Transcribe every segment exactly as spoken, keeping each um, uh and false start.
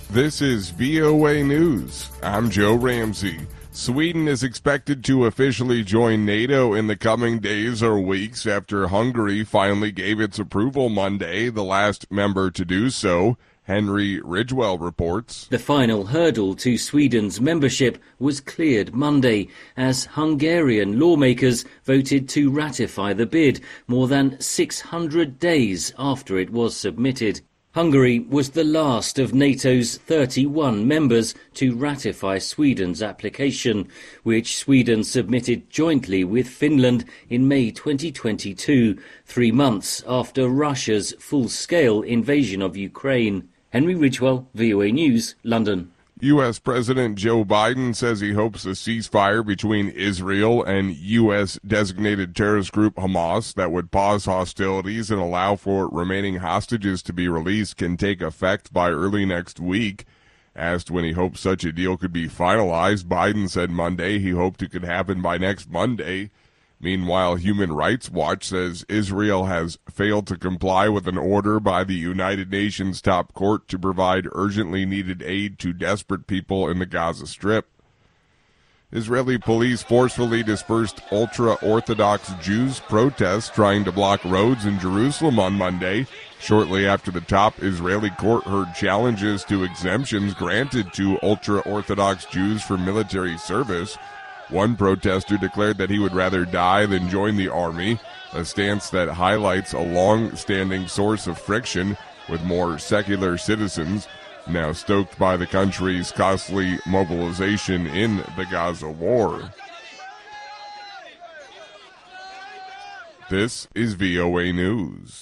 This is V O A News. I'm Joe Ramsey. Sweden is expected to officially join NATO in the coming days or weeks after Hungary finally gave its approval Monday, the last member to do so. Henry Ridgewell reports. The final hurdle to Sweden's membership was cleared Monday as Hungarian lawmakers voted to ratify the bid more than six hundred days after it was submitted. Hungary was the last of NATO's thirty-one members to ratify Sweden's application, which Sweden submitted jointly with Finland in May twenty twenty-two, three months after Russia's full-scale invasion of Ukraine. Henry Ridgewell, V O A News, London. U S. President Joe Biden says he hopes a ceasefire between Israel and U S-designated terrorist group Hamas that would pause hostilities and allow for remaining hostages to be released can take effect by early next week. Asked when he hopes such a deal could be finalized, Biden said Monday he hoped it could happen by next Monday. Meanwhile, Human Rights Watch says Israel has failed to comply with an order by the United Nations top court to provide urgently needed aid to desperate people in the Gaza Strip. Israeli police forcefully dispersed ultra-Orthodox Jews protests trying to block roads in Jerusalem on Monday, shortly after the top Israeli court heard challenges to exemptions granted to ultra-Orthodox Jews for military service. One protester declared that he would rather die than join the army, a stance that highlights a long-standing source of friction with more secular citizens, now stoked by the country's costly mobilization in the Gaza war. This is V O A News.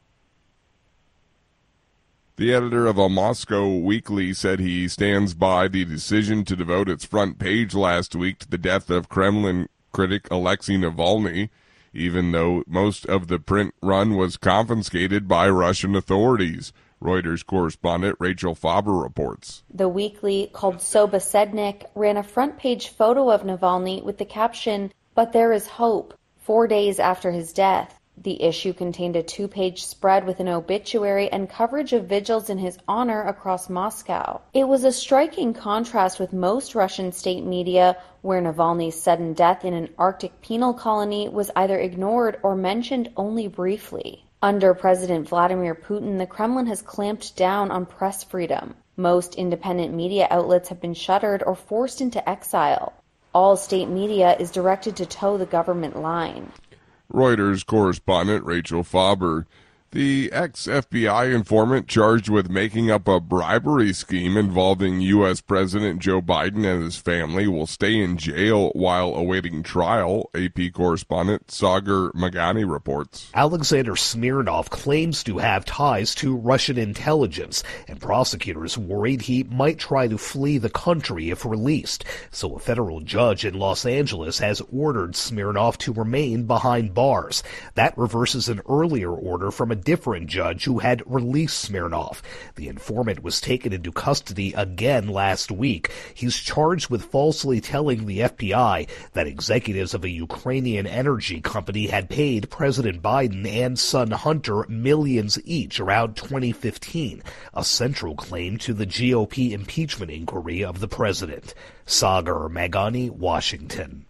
The editor of a Moscow weekly said he stands by the decision to devote its front page last week to the death of Kremlin critic Alexei Navalny, even though most of the print run was confiscated by Russian authorities. Reuters correspondent Rachel Faber reports. The weekly, called Sobosednik, ran a front-page photo of Navalny with the caption, "But there is hope," four days after his death. The issue contained a two-page spread with an obituary and coverage of vigils in his honor across Moscow. It was a striking contrast with most Russian state media, where Navalny's sudden death in an Arctic penal colony was either ignored or mentioned only briefly. Under President Vladimir Putin, the Kremlin has clamped down on press freedom. Most independent media outlets have been shuttered or forced into exile. All state media is directed to toe the government line. Reuters correspondent Rachel Faber. The ex-F B I informant charged with making up a bribery scheme involving U S. President Joe Biden and his family will stay in jail while awaiting trial, A P correspondent Sagar Magani reports. Alexander Smirnov claims to have ties to Russian intelligence, and prosecutors worried he might try to flee the country if released. So a federal judge in Los Angeles has ordered Smirnov to remain behind bars. That reverses an earlier order from a different judge who had released Smirnov. The informant was taken into custody again last week. He's charged with falsely telling the F B I that executives of a Ukrainian energy company had paid President Biden and son Hunter millions each around twenty fifteen, a central claim to the G O P impeachment inquiry of the president. Sagar Magani, Washington.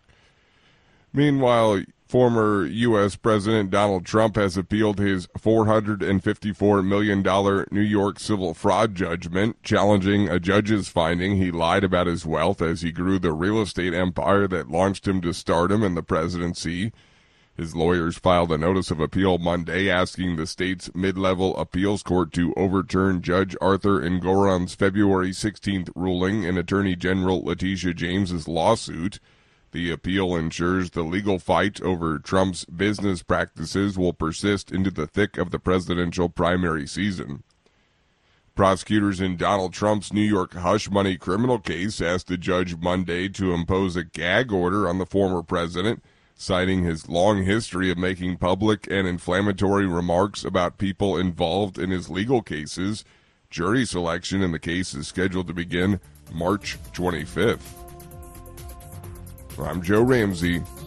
Meanwhile, former U S. President Donald Trump has appealed his four hundred fifty-four million dollars New York civil fraud judgment, challenging a judge's finding he lied about his wealth as he grew the real estate empire that launched him to stardom and the presidency. His lawyers filed a notice of appeal Monday asking the state's mid-level appeals court to overturn Judge Arthur Engoron's February sixteenth ruling in Attorney General Letitia James's lawsuit. The appeal ensures the legal fight over Trump's business practices will persist into the thick of the presidential primary season. Prosecutors in Donald Trump's New York hush money criminal case asked the judge Monday to impose a gag order on the former president, citing his long history of making public and inflammatory remarks about people involved in his legal cases. Jury selection in the case is scheduled to begin March twenty-fifth. I'm Joe Ramsey.